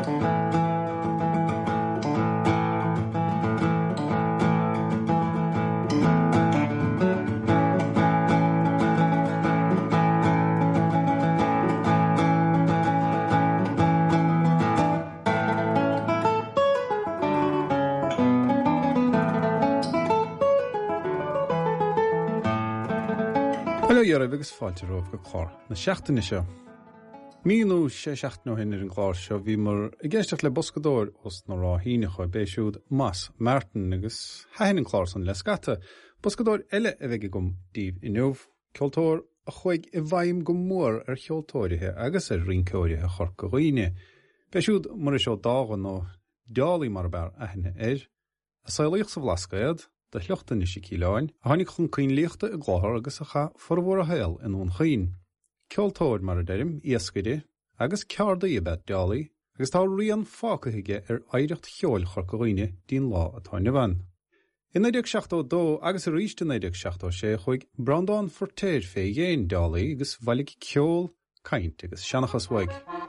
Ar agus fáilte roh go chlár na seachtaine seo. Míú sé seachtó hinir an gláir seo bhí mar I ggéisteach le boscadóir os nó rá híine chuir béisiúd más Martin agus hain an chlár san le scata. Boscadóir eile a bheith gom díobh I nuamh ceoltóir a chuig I bhaim go mór ar cheoltóirithe agus ar rincóirithe chur go roiine. Béisiúd mar seo dágan nó dealaí mar bear aithne a saolaíoch sa bhlascaiad da leachtain is cíláin, a tháinig chun cuoin líochta a gláthar agus a cha formhór a héal in ón chaoin. Ceoltóir mar a deirim, iascaide, agus cearda I bet dealaí, agus tá rian fácaige ar éireacht cheol chur go roiine dín lá a táine bhain. I 1972 agus a ríiste 1976 chuig Brandán Fortéir fé dhéon dealaí agus bhaillig ceol, caint agus seanachas waig.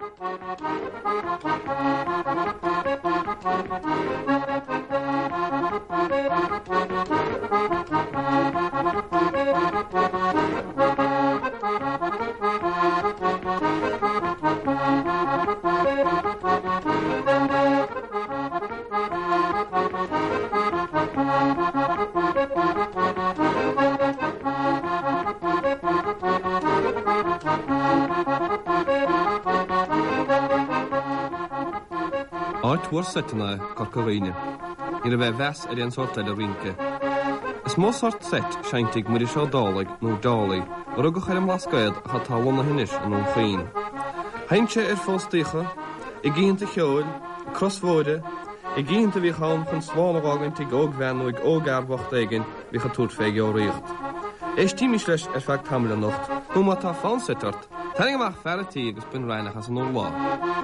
Áitmhór setna Corcovaine, ar a bheith ves ar an sortail a rinke. Is mó sort set seintig mar seo dálaigh nó dálaí, ar a go chair am lascaid a chatálan na hinis an ón féin. Haintse ar fóstícha, I gínta cheol, crosfóide, I gínta bhí chaim chun slánagágan tí óg bheanúig óg arbhacht aigen bhí cha túrt féige ó riocht. Éis tíimiis leis ar feag tamil a nocht, nó má tá fán setart, taring amach ferratí agus bin reinach as an ón lá.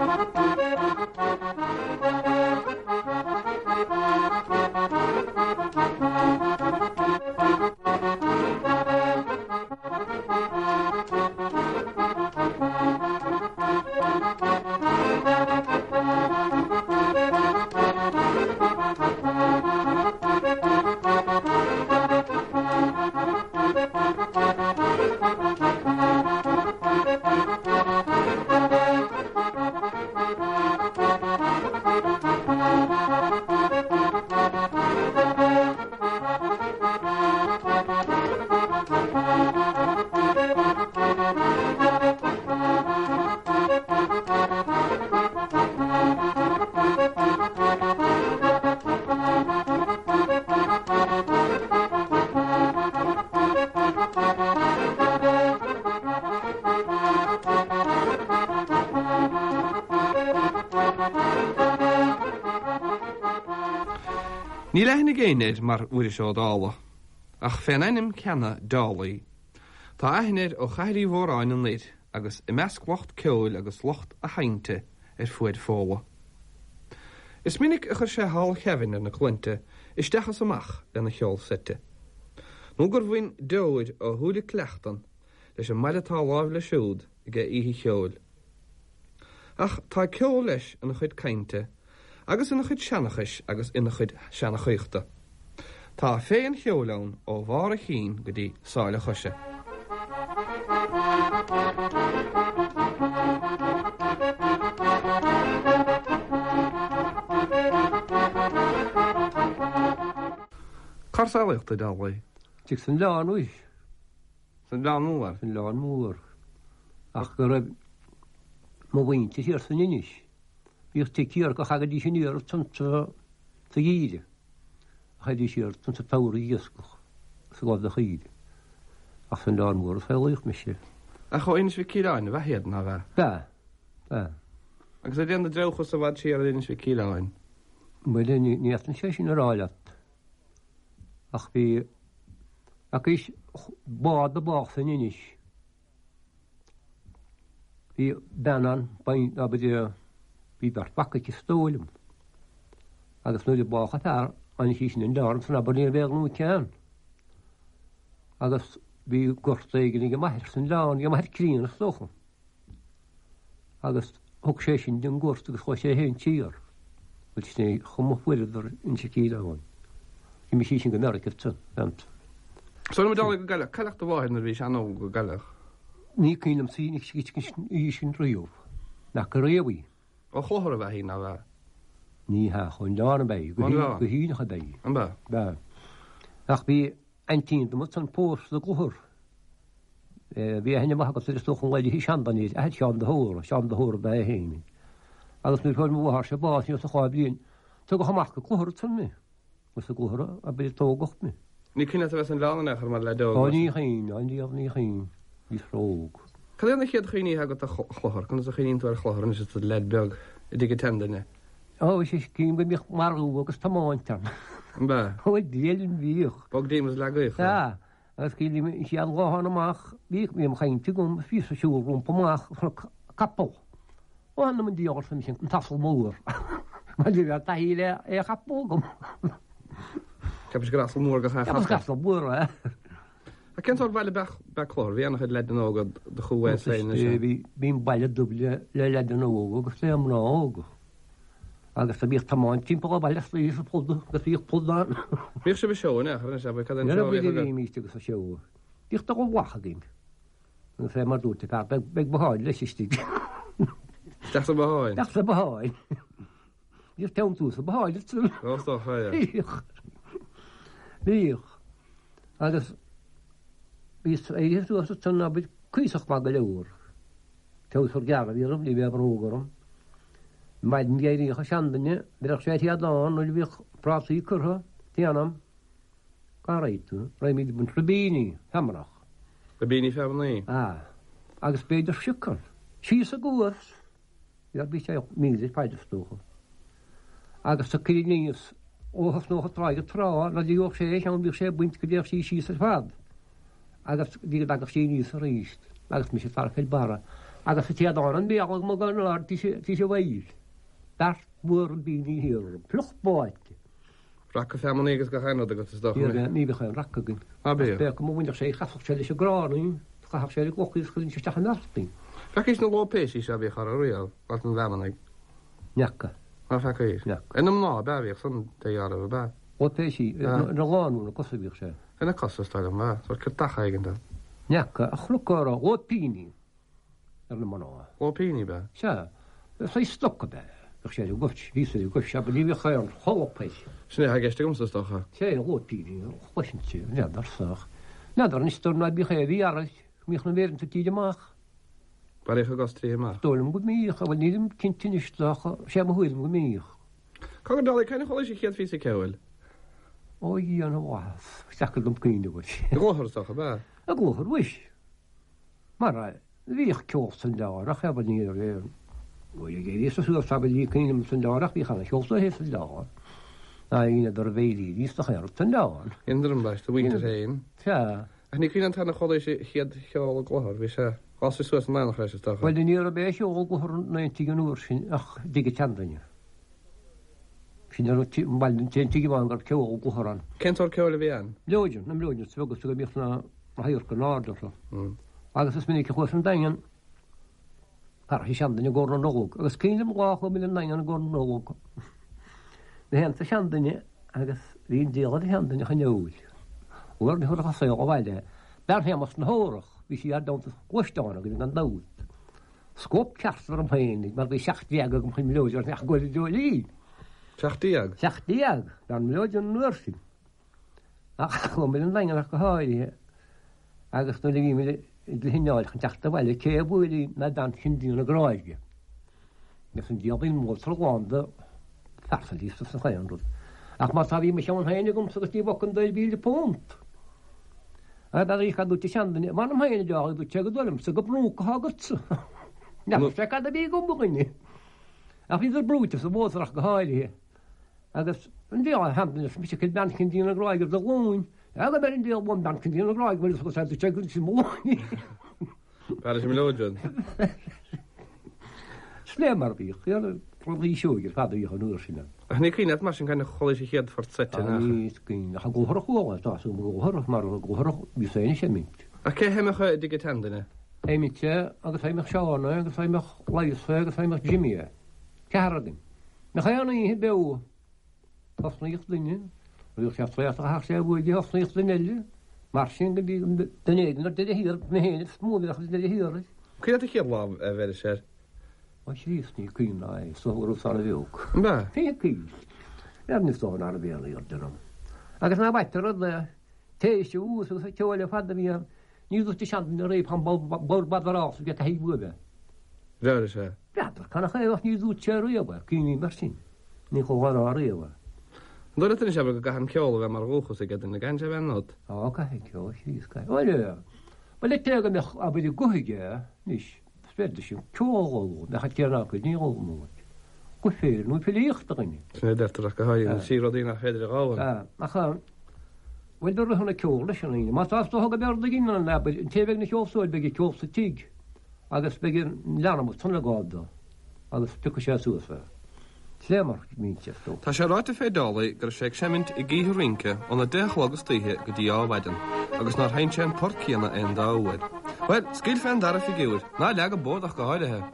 Ní leithna géineir mar uair seo dála, ach féin einnim ceanna dálaí. Tá aithnéir ó chairí mhóráin an lid, agus I measc locht ceol agus locht a hainte ar fuaid fóla. Is minic a chur sé hall cheann ar na clinte, is dechas amach ar na cheol site. Nó gur bhain deoid ó thuúla cleachtan, leis an mailetá láimh le siúd I gé ihí cheol. Ach tá ceol leis an chuid cainte, agus ina chud seanachais agus ina chud seanachíochta. Tá féin cheolán ó bhar a chin go dtí sáile chuise. Carsálaíochta dálaí. Tig san leán uis. San leán múar. San leán múar. Ach go raibh mo bhainte hir san inis. Bhíoh tíar go chagadí sin ar tunta sa gíide. A chagadí siar tunta táirí iascoch sa gád a chaide. Ach san leán múar a fáilaíoch me sé. A cho inis bhí círáin a bheith héad na bheith? Ba. Agus a déan na dreuchas a bhaid siar a inis bhí círáin? Baile ní eithna sé sin ar áileat. Ach bhí ac is bád a bách san inis. Bhí danan bain a bydde bhí bar bacad I stólim. Agus nuair a bácha tar an sin an darm san abaní bheag nú cean. Agus bhí gortaigin I maithir san leán, I maithir crín a stochan. Agus hog sé sin den gort agus cho sé hen tír. Wat sné chomfuidir in se cíáin. I mi sí sin go America ant. So me dal go galach callach do bhhaid na bhí an go galach. Ní cílam sí í sin riúh na go réhí. Ó chóthir a bheith hí ná bheith. Ní ha chun dána bei go hína a bei. An bheith? Ba. Ach bí antí do mu an pós le gohur. Bhí henne mar go stochan leide hí seandaní a seán de hór be héine. Agus nu chuil mhar se báí a cháil blin, tu go haach go chluhar tun mé, mus a gohar a be tógocht me. Ní cinenne a bheits an lána chu mar le do. Ní chéin aníomh ní chéin í róg. Cadéanna chéad chuoí ha go a chlochar, chun a chuoín tú ar chlochar is le lebeag I dig tendanne. Ó sé cím go míoch marú agus tamáintan. An bheith? Ó déalinn bhíoch. Bog démas le goich. Tá, agus cí sé an gáhan amach bhíh mé chainte gom fi a siúrún pomach capal. Ó hanna man díá san sin an tasal mór. Ma dí bheit taíile é capó gom. Ceap go asal mór go gasal búr a cén bhile be chlór, bhí annach le den ágad de chuhé bhín bailile dubli le an óga agus lé am ága. Agus a bíoh tamáin timppla bailile í a póda go íoh pódán. Bhíh se bh seoine chu se bh cad bhí míiste agus a seo. Díocht go bhacha gin. Agus fé mar dúta cá be bháid leis istí. Deach a bháin? Deach a bháin. Díoh tem tú a bháid tú. Rátá chaide. Bíoch. Agus bís éú a tunna bit cuiach má go leúr. Teúr geara bhí lí bh rógarum. Maidin géirí a seandanne, beidir sé ad láán ó bhíh prásaí chutha tíanam cá réitú, ra míid bun tribíní hamrach. Tribíní fenaí? Agus beidir siúcan. Sí a gúas, ar bí sé míidir peidirstúcha. Agus sa cíníos óhas nócha tráige trá, na dtíoh sé an bhíh sé buint go déobh sí a fad. Agus dí agus sí níos a ríist, agus mi sé farchail bara. Agus sa tíadáin an béag má gan lá tí sé bhhail. Dar búr an bíní hir, pluch báidge. Racha femannégus go chaine agus do. Ní bh an racagin. Be go mhainteach sé chafach sé a gránaí, chaach sé gochis chun se teach an narting. Fecís na lópéisí se bhí char a rial, wat an bhemannig. Necha. Fecéis. Inam ná bebhíh san déar a be. Ópéisí na gáúna cosabhíh sé. Ina cosasta an bhe, so chu dacha igen da. Necha a chluára ópíní ar na maná. Ópíní be? Se, sé stocha be. sé gut ví go se líh cha an hopéis. Sné ha geiste gomsastocha? sé ópíní chointí neadarach. Nadar istor na bí ché hí aris mích na vérin tíideach. Bar écha gas tríach? Dóm go míich a bhil nílim cinntiistecha sé a huiil go míich. Ca dal cena choéis sé chéad fí ceil? Ó í an bhás secha dom cíine bhil. Glóharstocha be? A glóhar bhuiis. Mar bhíoh ceolsan dáach a ní réir. Gé sú sabalí cíine san dáach bhí chana seolta hé san dáin. Na íine ar bhéí dísta chéar san dáin. Indrum leis do bhainte réin? Se. A ní cíine tanna choéis chiad cheála glóthir, bhí sé ás sú an lena chréis sta. Weil ní a bé seol gohar 90 an úr sin ach dig teandaine. Sin bailin tíí bháin gur ceol goharan. Kentar ceála bhían? Leoidir na leoidir tugus go bíoch na haúr go nádarla. Agus is minic chuir an dain Har hí seandaine gó an nóg, agus cínim glácha mí an an gó nóg. Na henanta seandaine agus hín déad seandaine chu neúil. Uair na thucha sé go bhhaile. Ber hémas na hórach, hí sí ar dáanta gluisteána go an dáút. Scóp ceartar an féinnig, mar bhí 16 go chuim leoidir neach goil do lí. 16? 16 dan leoidir an nuirsin. Ach go mí an daine go háirithe. Agus na bhí mí hinneáil chun teachta bhile cé bhfuilí na dan chindíú na gráige. Gus an diaabín mór tráánda fersalísta sa chéanrúd. Ach mar tá bhí me seán héine gom agus tíh an 2 bíle pont. A í cha dúta seandaine, mar am héine deáil dú te go dulm sa go brú go hágatsa. Ne sé cad a bhí go buine. A bhí ar brúte sa bóach go háirithe. Agus an bhí handaine mis cil ben chindíú na gráige do lúin. Aga ber in deel one dan kan die nog raak, maar dat was te checken si mooi. Waar is melojan? Slemmer wie, ja, probably show je vader je genoeg zien. Nee, ik net maar kan gewoon eens hier voor zetten. Nee, ik kan ga go hoor, dat is go hoor, maar go hoor, wie zijn je niet. Oké, hem ge dikke tanden. Éimiite agus éimech seána agus éimech leisfe agus éimech Jimmy. Ceharagin. Na chéanna í beú osnaíocht líine, bhíoh seachtréach a sé bhúide osnaíocht líile, mar sin go bhí dennéidir de hír na héanamh smúideach de híir. Cuiad a chéadlá a bheith sé? Má síosní cuiúna soú sanna bheoch. Ba? Fé cíl. Níostáin ar bhéala ar denam. Agus na baitar le téiste ús a teáile fada bhí níútí sean a réh an borbadrás get a híhúbe. Réir sé? Beatar chuna chéh níú te riomh cíní mar sin. Ní chohar á riomh. Dóir sé go gahan ceol bheith mar bhchas a gad na gan sé bhenod. Á ceá síosca. Bhile Ba le te meach a bud goige níos spéidir sin ceáil na tearna go níolmúid. Go fér nú pelíochttaghine. Sna deirtarach go haid sírodína féidir gáin. Acha bhfuil do chuna ceola sin líine, má táú thug bearda gin an le téheh na teolsúil be ceolsa tíig agus be leanamú tunna gáda agus tu sé suasfa. Lémar míteú. Tá sé ráite fédála gur sé semint i ggéú rinke ó na déchhlagus tuthe go dtí áhaidan, agus ná hain sé an porcíanna an dáhfuid. Well, scíil féin dar a figiúir, ná leag bórdach go háidethe.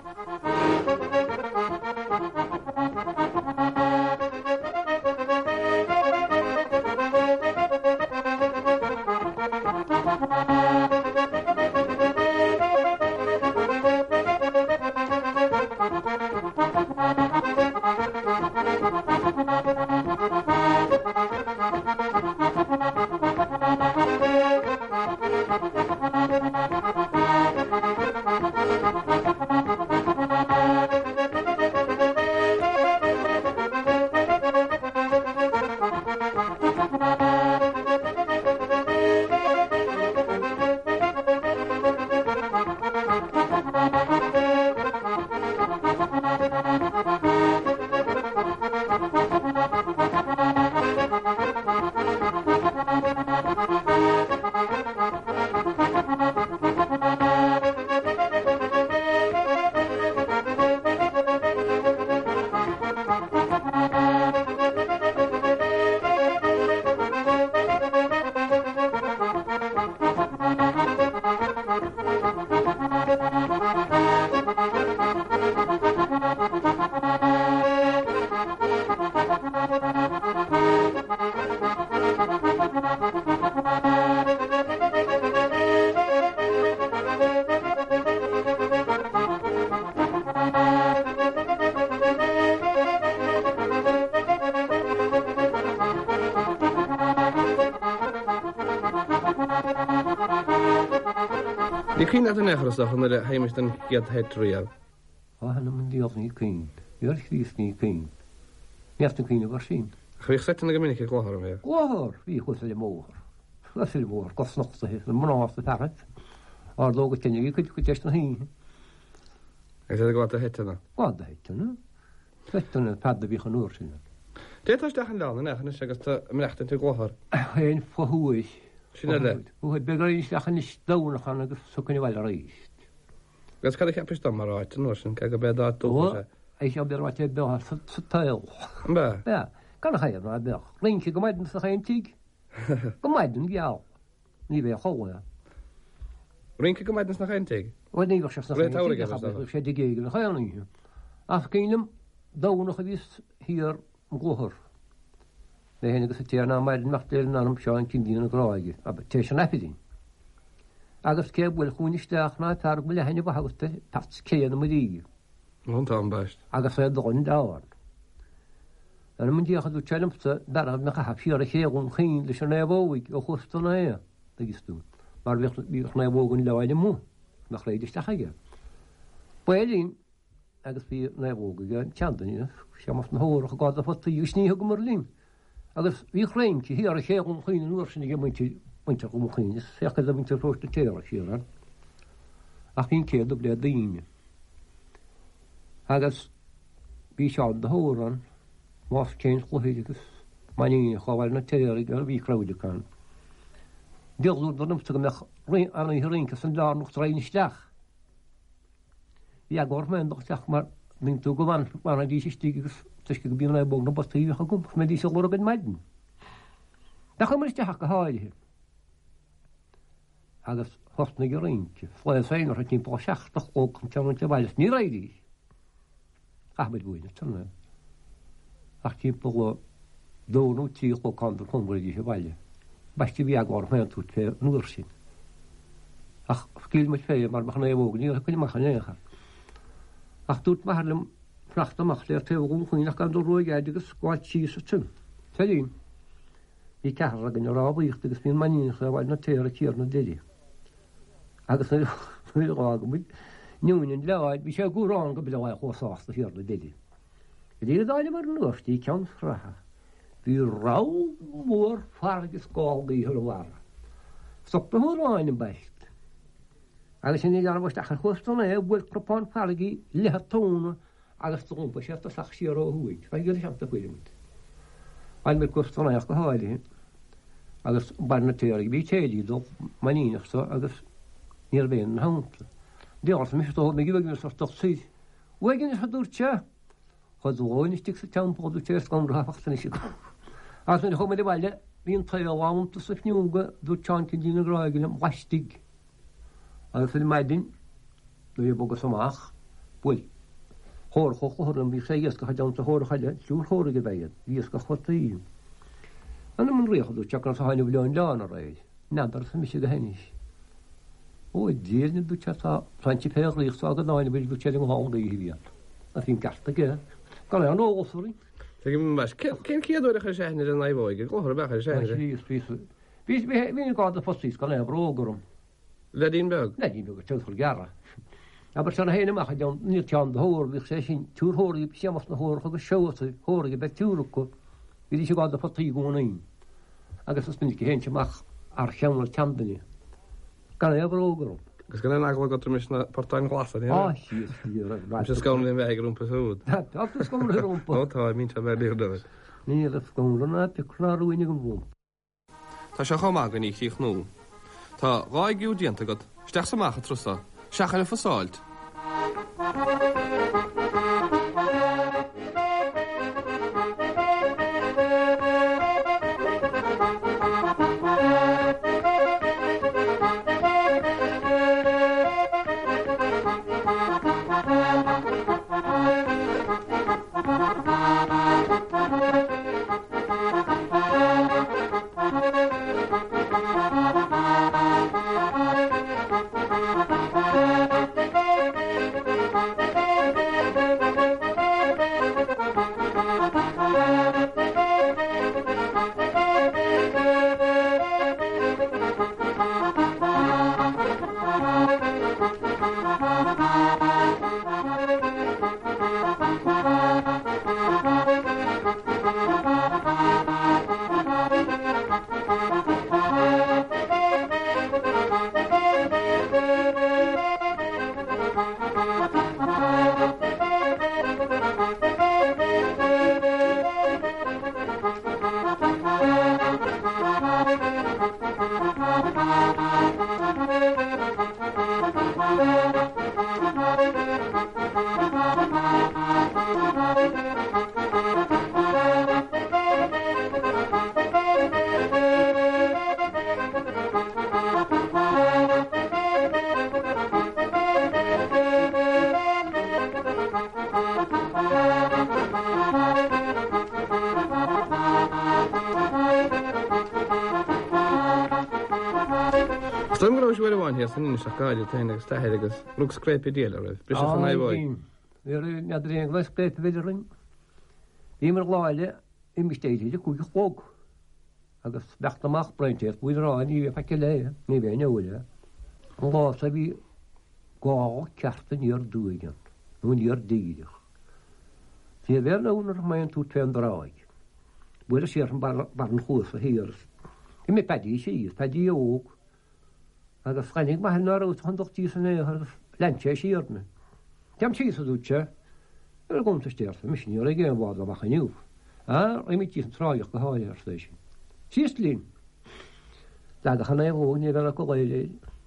Ní cíine an nechrasach an a héimiist an giad hetrial. Hanna mun díomhní cín. Iar chríosní cín. Neaftan cíine war sin. Chríoch setain go minic glóthar an bhéh. Glóthar hí chuil le mór. Lesil mór gosnochta hé na mnáasta tarad. Ar lóga tenne í chuid go teist na hí. Ag sé gáta hetana. Gáda hetana. Tretana padda bhí an úr sinna. Détas deach an leanna nechana sé agus mreachtain tú glóthar. Héin fohuais. Sinna le. Bhfuil begaríis lechan is dánachan agus sucanna bhile ríist. Gus cad cheapis dá mar áit an sin ce go bedá dú. Éis sé bear te be sa tail. Ba. Be, gan chéir ná bech. Linci go maidin sa chaintíg. Go maidin geall. Ní bheith chola. Rinke go maidin na chaintig. Bhfuil ní se sé digéige na chaanaí. Ach cínim dánach a bhís hir an glóthar. Na héna agus a tíarna maidin meachtéir anm seáin cindína na gráige, a té an epidín. Agus cé bhfuil chuúnisteach ná tar bhfuil henne bhagasta pat céan na dí. Tá beist. Agus fé doin dáhain. An mun díocha dú telamsa dar me cha fiar a chéún chin leis an éhóig ó chustal é agusú. Mar bhíoch na bhógann leáide mú nach réidirteach aige. Buélín agus bhí na bhóga teandaine semas na hóra gáda fotaí sníú go mar lín. Agus bhí chréimci hí ar a chéún chuoine nuair sinna muinte go chuine, secha a muinte prósta téar siar. Ach hín céad le daine. Agus bhí seán de hóran más cén chluhéidegus maní chohhail na téirigh ar bhí crowdachán. Déalú donmsta go meach anna hirinchas an lánocht réinisteach. Bhí a gormendach mar mín tú go bhain marna dí stígus tuis go bíonna bóg na bostaí a gom me dí se glóra ben maidin. Da chu mar isteach go háidethe. Agus hosna gyrinti. Flaen sain o'r ti'n po siachtach og yn tiawn yn tiawalis. Ni raid i. Ahmed bwyn y tynnu. Ach ti'n po dôn o ti o condor cwmwyr i tiawalia. Bach ti fi agor mae'n tŵt fe nŵr sy'n. Ach, sgil mae fe, mae'r mach na efog, ni'n rhaid mach na eich. Ach, dŵt mae harlem ffrachta mach le'r tewog chwyn ac am ddod roi gael ygys gwaith chys y tyn. Ta dyn. I carra gan o'r o'r wych ygys mi'n manin chwe wael na teir y cyr na deli. Agos na rhaid gwyd. Niwn yn laid, fi eisiau gwr o'n gybyl o'i chwrs os na hyr na deli. Ydy y ddau yma'r nŵr, di cawn ffraha. Fi raw mwr ffargys gol di hyr o war. Stop na hwyr o'n yn bell. Agos yn ei ddar fos dach yn chwrs o'n e, wyl propon ffargi lehat tôn agos dwi'n bwys eich ddach siar o hwyd. Fe gyda siant o hwyd yn mynd. A'n mynd gwrs o'n eich gyhoeddi hyn. Agos barn y teir i fi teili do, mae'n un eich so, agos ni'r fe'n yn hawnt. Diolch, mi eisiau dod, mi gyfeg yn ysgol sydd. Wegen eisiau dŵr tia. Chod o'n ystig sy'n tawn bod wyt eich gomr hafach sy'n eisiau gomr. As yn chwm yn ei wale, fi'n tael awnt o sy'n niwga dŵr tian cyn dyn y graig yn wastig. Agos yn maedyn, dwi'n bogos o mach, bwyd. Hor choch o hor yn fi sei ysgach a dawn sa hor o chael, siwr hor o gyfeir, fi ysgach chwat o un. Yn ymwneud rech o dŵr tian gan sa hain o filion lan o'r reid. Nadar sy'n mysig a hennish. O, dyr ni dŵr tian sa, sa'n ti pech rych sa agad nain o byd dŵr tian yng nghong rei hifiad. A fi'n gart ag e. Gan e'n o osori. Tegim bas, cyn ciad o'r eich sehnir yn ei foig, glwr bach eich sehnir. Fi'n gad y ffosys, gan e'n brogwrwm. Ledin beg? Ledin beg, tywch garra. A byr sy'n hyn yma, chyd ni'r tian dy hwr, fi'ch sy'n tŵr hwr i siamos na hwr, chyd y siawt hwr i beth tŵr o'ch. Fi di sy'n gad y ffosys gwn ein. Agos ys mynd i hyn sy'n mach ar siawn o'r tian dyn ni. Gan e'n brogwrwm. Gos gan e'n aglo godr mis na porta'n glasa ni? O, sy'n. Mis ysgawn ni'n feg rwmpa hwyd. Da, ysgawn ni'n rwmpa. O, ta, mi'n ta fer i'r dweud. Ni, ysgawn ni'n picna rwy'n i gymrwm. Ta siach o mag yn i'ch i'ch nhw. Ta, gai giw diant agod. Stech sa mach a trusa. Siach yn y ffosalt. Dwi'n gwybod sy'n wedi hier sy'n unig gael i'r tein agos tahed agos rwg sgrepi diel o'r oedd. Brysio ffyn ei fwy. Fy'r nadr i'n glas sgrepi fydd yr un. Ddim yr glaile, im ysteidig y cwch bog. Agos bach na mach braintiad, bwyd yr oen i fi pac i le, ni fe newid e. Yn glas a fi gwael cartan i'r dwygan. Nw'n i'r digidych. Fi fer nawn yr mae'n tŵt fe'n draig. Bwyd y sir yn barn chwrs o hir. Ym mi pedi i sydd, pedi i og. Agos gannig mae hynny'r wrth hondoch ti sy'n ei lentio i sirna. Diam ti sy'n dwtio. Yr gwnt y styrth, mis ni o'r egin fod o bach yn iw. A rhaid mi ti sy'n troiach gyhoeddi ar station. Sist lun. Dadach yn ei fwg ni fel y goleili.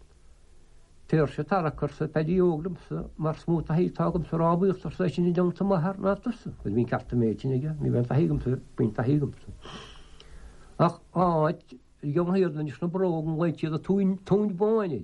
Tersio taracwrs y pedi i oglwm mae'r smwt a hyd tag ymsyr o bwych ar station i dawnt y mahar na dwys. Fydd mi'n cart y meid i'n ega. Mi fe'n tahig ymsyr, by'n tahig ymsyr. Ach, oed, Igon hyrd yn ysgrifennu brog yn leitio y tŵn bwynid.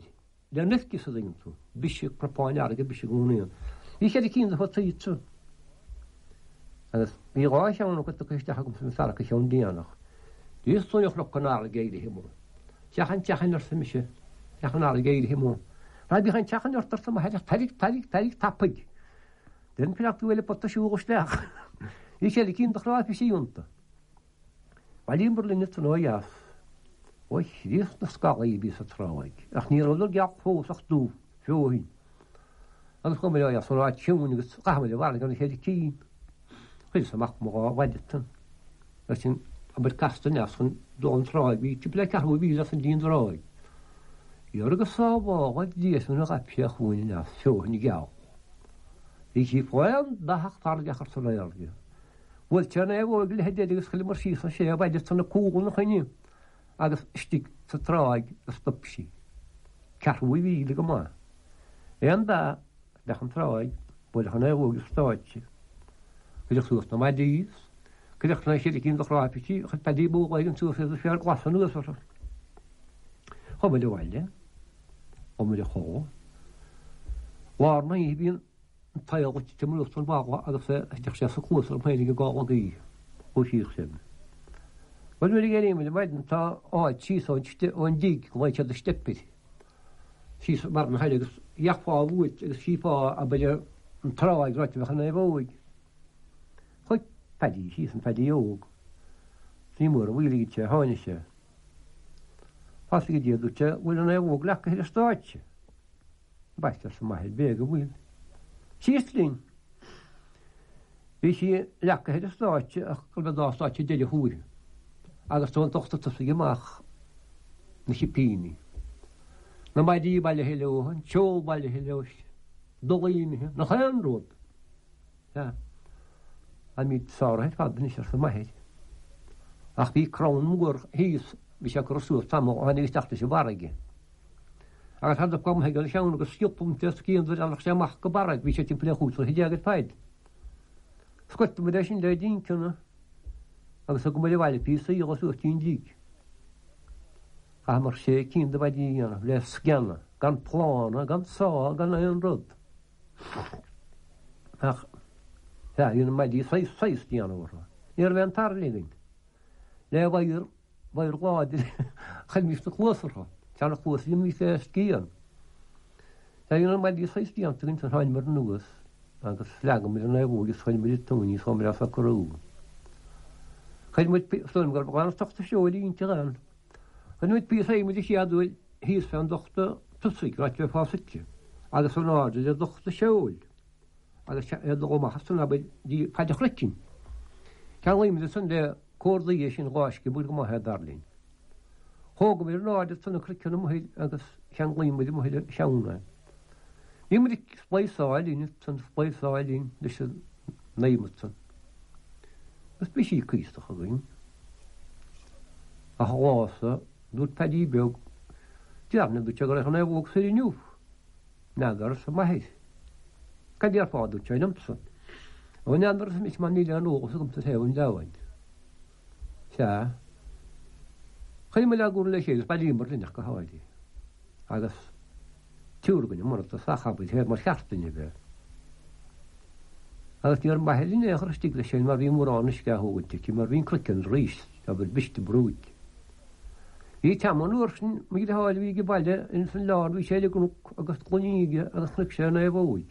le nefki sa dingin tú, bisi propáin arga bisi gúnion. Í sé cín a hota tú. Agus bí gá seanna go tuiste hagum san sarcha seán díanach. Dís túneoch lo canála géide himú. Teachan teachan ar sa mise, teachan ála géide himú. Ra bí chan teachan ortar sa mahead tarig tapig. Den pinach tú eile potta siúgusteach. Í sé cín a chráfi síúnta. Bhilíon Berlín tú nóias. Oich, dís na scala í bí sa tráig. Ach ní rolar geach fós ach dú, fjóhín. Agus go mé óias san ráid siún agus gahamid bhla gan chéidir cín. Chuil samach mó bhaiditan. Agus sin aber castan as chun dón tráig bí tí ble carú bí as an dín tráig. Ior agus sábháid díos muna gapia chuin as fjóhín i geach. Í sí fáin dachach targachar sa réalge. Bhfuil teanna bhil le héidir agus chuil mar síos sé bhaiditan na cúgan na chuine. Agus stig sa tráig a stopsi. Carhú víle go má. Éan da, lechan tráig, bwyd chan ewych stáitsi. Gydych sús na mai dís, gydych na sydd i gyn ddech rhaid piti, chyd pedi bwg oed yn tŵr sydd y ffiar glasan nhw yswrs. Chomyd y waile, chomyd y cho. War na i fi'n tael gwyt ti'n mwylwch yn bagla, agus ydych sy'n cwrs o'r pwedig y gol o gyd, o sych sy'n. Wel wedi gen i mynd yn ta oed sys o'n dig gwaith ad y stepid. Sys marn hael agos iachfa o fwyd agos sipa a bydde yn traig roed yn fechan ei fwyd. Chwyd pedi, sys yn pedi og. Ni mwr o wyli gyda haen eisiau. Pas i gyda dwtio, wyl yn ei og lac hyr ystod. Baith ar sy'n mahel beg o wyl. Sys lyn. Fi si lac hyr ystod ach gylfa da ystod dyli hwyr. Agus to'n dochta tas gymach na hipini. Na mai di baile helewhan, siol baile helewch, dolini, na chan rod. Ja. A mi saurheid fad nes ar mahed. Ach bi krawn mwr hys vi siak rosur tamo a ni stachta se barage. Agus had kom hegel siawn agus stjopum tes kiend vir alach semach go barag vi siak timple goed so hijaget paid. Skot me dashin de din kuna. Agus o gwmwyd i wael y pys i os wyt ti'n dig. A mae'r se cyn dy wedi yna, le sgianna, gan plana, gan sa, gan ein ryd. Ach, ja, yna mae di seis di yna o'r. I'r fe'n tarlidyn. Le wair gwad, chael mis na chwysr ho. Tian o chwysr i'n mis e sgian. Ja, yna mae di seis di yna, ti'n rhaid myr nŵs. Agus fflag am yna e fwyd, chael myr i tŵn i somr as a cwrw. Chael mwyd stôn gael bwgan stochta siol i'n tigan. Chael mwyd bys ei mwyd i siadwyl hys fe'n dochta tysig rhaid fe ffasitio. Agus o'n ardyd e dochta siol. Agus e ddo ma hastwn abyd di paid o'ch recyn. Chael mwyd y sy'n de cwrdd i eisiau'n gwasgu bwyd gyma hedd darlun. Hog mwyd yn ardyd sy'n y cricion y mwyd agus chael mwyd y mwyd y siawna. Ni mwyd i sblais oel un, sy'n sblais oel un, dysyn neimwyd sy'n. Ys bys i cystach o gwyn. A hwasa, dwyd pedi beog. Diarna dwyd ag o'r efog sy'n un iwf. Nagar sy'n mahed. Gan diar ffordd dwyd sy'n ymsyn. O'n nagar sy'n mis ma'n nili an ogos o gymtad hewn dawain. Sia. Chyn i'n mynd agwr le lle, bali ymwyr lynach go haidi. Agus tiwr gwyn ymwyr o sachabwyd hef mae'r chartyn i fe. Agus di'r mahelin eich ar ystig leisio, mae'r fi'n mwr o'n ysga hwyd, mae'r fi'n clican reis, a bydd bysg y brwyd. I tam o'n wrth, mae gyda hael fi gybalde, yn sy'n lawr fi seil y grwc, agos glwnig, agos clygsio yna efo wyd.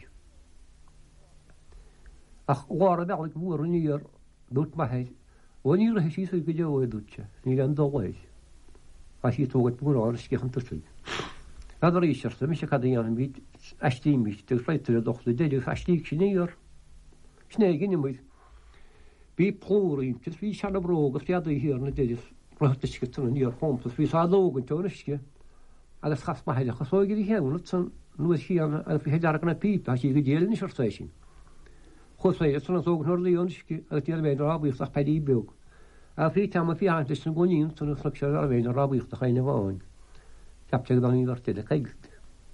Ach, war y fel gwr yn i'r dwt mahel, o'n i'r hys i sy'n gyda oed dwtio, ni'n gan doleis. A si toged mwr o'n ysgach yn tysig. A ddor eisiau, mi eisiau cadw yn byd, astig mis, dyg rhaid yr dochlu, dyg astig sy'n i'r. Snegin yn mwyd. Bi plwrin, tys fi sian o brog, os diadau hir yn y dydys, roedd ysgyd yn i'r ffom, tys fi sa ddog yn tyw'n ysgyd. A ddys chas mahel, achos o'i gyda hewn, nwyd chian, a fi hedar ag yna pip, a si gyda elyn eisiau'r seisin. Chos o'i, ys yna ddog yn o'r leon ysgyd, a dy'r fe'n o'r abwych, ddech pedi i byw. A fi tam a fi hantis yn gwyn un, sy'n ysgyd ar fe'n o'r abwych, ddech ein y fawn. Capteg dan i'n ortid y caigd.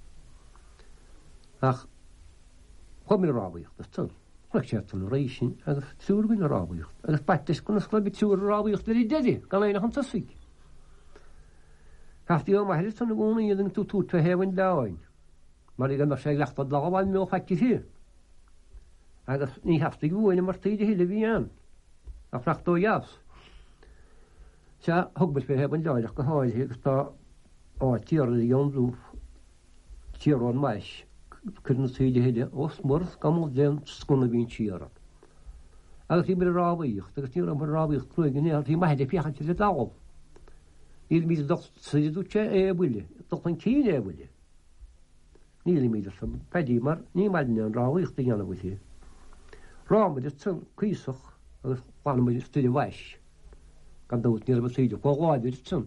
Ach, chwm i'r abwych, ddys Rhaid siarad yn reisin, agos tŵr gwyn yr awych. Agos batis gwyn ysgol byd tŵr yr awych dyr i dedi, gan ein o'ch yn tysig. Cafti o mahel tan gona yedin tu fe hewen dain. Mar i gan sé lecht ad laáin mé fatti hi. Agus ní haftig bhine mar tíide hiile bhí an a frachtó jas. Se hogbal fé heban leileach go háil agus tá tíar i Jonlú tíarrán meis chun tíide hiile os mors gam den scona bhín tíara. Agus í mar rábíocht, agus tí mar rábíocht cruigin ar tí maiide fiachcha le dáh. Íl mí do dúte bhuiile, do an cí bhuiile. Níl mí sam pedí mar ní maidine an ráíocht anana bhuií. Rámid is tún cuisoch agus bhhaid is tuide bhais gan dút níar bhíide gháidir tún.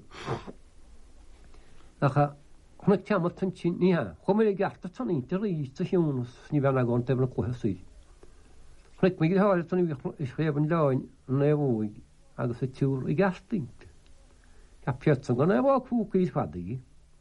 Acha chuna teamar tan sin ní chumir gceachta tan ítar í sa hiúnas ní bhena gáin tebna chuthasí. Chnic mé háir tan is réban leáin an éhúig agus a túr i gastingt. Cap petan gan bhá cúcaí fadaí.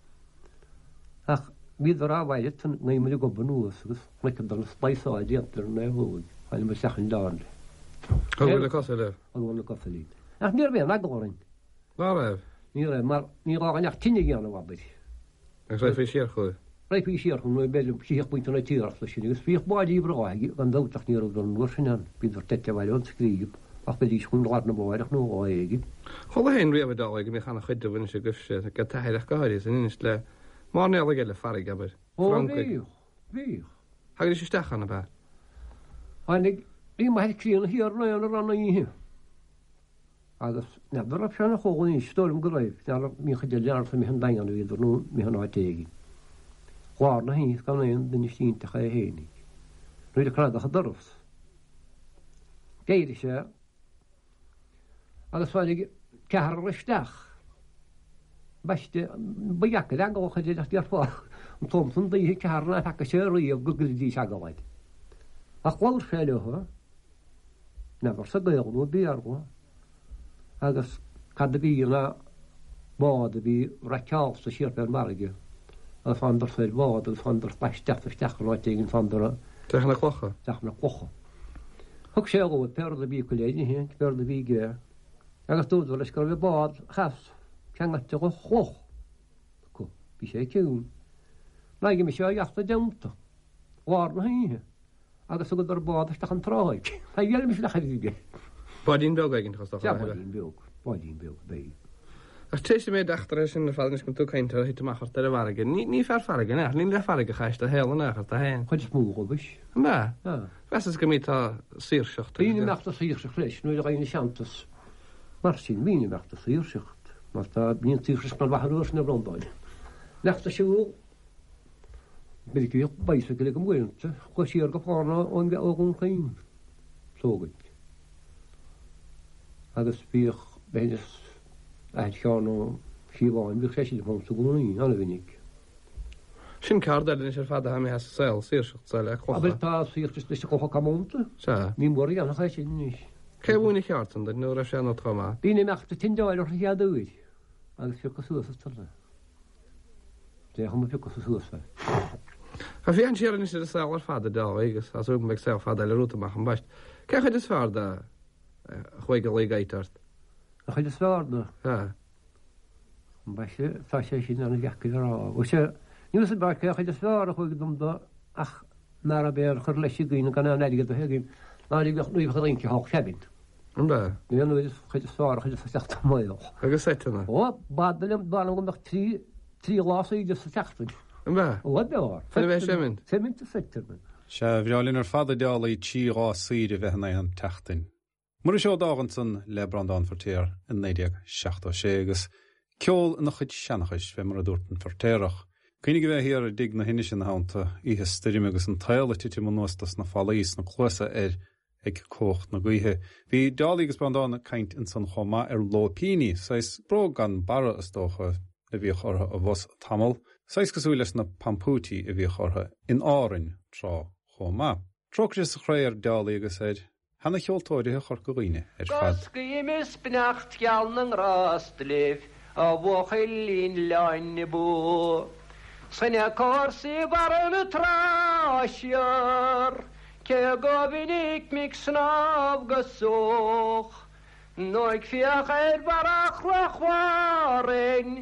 Ach míad ar áhhaide tan néimiid go banúas agus chnic an spaisáid díantar an éhúig. Hain me sechan dáin. Gwyna cos le? Gwyna cos le. Ach níor bhéan a górin. Lá raf? Níor mar ní rágan ach tíine gana wabir. Ag rhaid fé siar chuid? Rhaid fé siar chuid nó bellum síoch bwynt yn y tíar sa sy'n ys fi'ch bod i broi gan ddawtach níor o'n gwrs yna'n bydd o'r tete fael o'n sgrif ach bydd i sgwyn rhaid na boed ach nhw o egi. Chol hen rhaid o dalig mi chan a chwyd o fyny sy'n gyfsyd ac a tair ach gyhoeddi sy'n unis le mor nel ag ele ffarig aber. O, fi'ch. Hag ydych stachan y ba? Anig, i ma hedd crian hi ar rhaid yn rhan o i hi. Agus, na, fyr a pian o chogol ni, storm gyraif. Na, mi chydeli ar mi hyn dangan i fydd nhw, mi hyn oed tegi. Chwar na hi, gan ein, dyn i sy'n tach ei heini. Rwy'n crad ach a dyrfs. Geir eisiau. Agus fawr cehar ar ysdach. Basti, bwyacad ag o'ch ydych ddech diar Yn Thompson, dwi hi cehar na hac eisiau rwy o gwgl di siagolaid. Ach gwawr ffel o hwa. Nefar sa gael nhw bi ar hwa. Agus cad y bi yna bod y bi racals y sir per margio. A fan dor ffel bod, a fan dor bastach yn oed egin fan dor. Dech na clocha? Dech na clocha. Hwg se o, perdd y bi cwleid ni hyn, perdd y bi ge. Agus dod o'r ysgol fi bod, chas, cangat o chloch. Co, bi se ciwn. Na i gymysio iachta dewmta. War na hi. Agus o gyda'r bod ysdach yn troig. Na i gael mysio ddech i Bod i'n bilg egin chos ja, bod i'n bilg, bei. Ach te sy'n meid achtar ys yn y ffald nes gwntw caint ar hyd ymach o'r dyr y farag. Ni ffer farag yna, ni'n le farag y chais da hel yna achos da hen. Chod smwg o bys. Yma? Fes ys gymryd ta sirsiocht? Fi'n i'n mechta sirsiocht leis, nhw'n i'n rhaid i siantas. Marsin, fi'n i'n mechta sirsiocht. Mas da, fi'n sirsiocht na'n fachar o'r sy'n y blondoed. Mechta siw, bydd i gwych baisa gyda gymwynt, chwa sir gaffarna o'n gwn chain. Sogyd. Agus bych behes eithon o siwain bych sesi ddefon sy'n gwneud ni, anna fynig. Sy'n card edrych sy'r ffad am i has sel, sy'r siwch sel eich A beth ta sy'r jyst nes i goffa camonta. Sa? Mi'n mwri anna chai sy'n nis. Ce fwy'n eich art yn dod, nhw'r asian o tro ma? Bi'n ei mechta tindoel o'r hiad ywyd. Agus fi'n cyswys ys tala. Dech am fi'n cyswys fe. A fi an siar yn eisiau sel ar ffad y dal, egus, as yw'n meg sel ffad el yr wrth ymach yn basht. Ce chyd ysfar da? Chweigol ei gaitart. A chyd ysfar da? Ha. Bashe, ta sé sin an gacid ar á. Wse, níos yn barca chyd ysfar a chwyg dym da, ach, nar a be'r chyr leisi gyn gan an edigad o hegin. Na ni gach nwy chyd reinci hawch hefyn. Yn ba? Ni an nwy chyd ysfar a chyd ysfar ta mwy o. Agus set yna? O, badal am gwmach tri glas o i dys y tachfyn. Yn ba? O, da o'r. Fydde fe eisiau mynd? Se mynd y ffetter mynd. Se bhreálinn ar fada deala í tí rá síre bheith na an teachtain. Mar seo dagan san le brandán fortéir in 1976 agus ceol na chud seanachis bheith mar a dúirtan fortéireach. Cínig go bheith hir a dig na hinne sin háanta ihe styrim agus an taile titi man nuastas na falaís na chluasa ag cocht na gaithe. Bhí deala agus brandán caint in san chomá lópíní, sais bro gan bara is dócha a bhí chortha a bhos tamil, sais gosúiles na pampúti a bhí chortha in árin trá chomá. Trocris chréir deala agus Hanna cheoltóirithe chur go ghaoine ar fad. Goscaí mis bnacht geall yn rastlif a bwchailín lein ni bw. Synia corsi baran y trasiar ce gofinig mig snaf gysoch. Noig fiach barach chwarin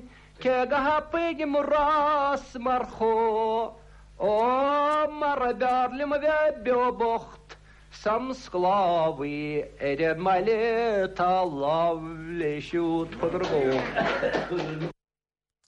ke ga hapig muras marcho o mar darlim ve bocht sam sklavi male ta lovely shoot for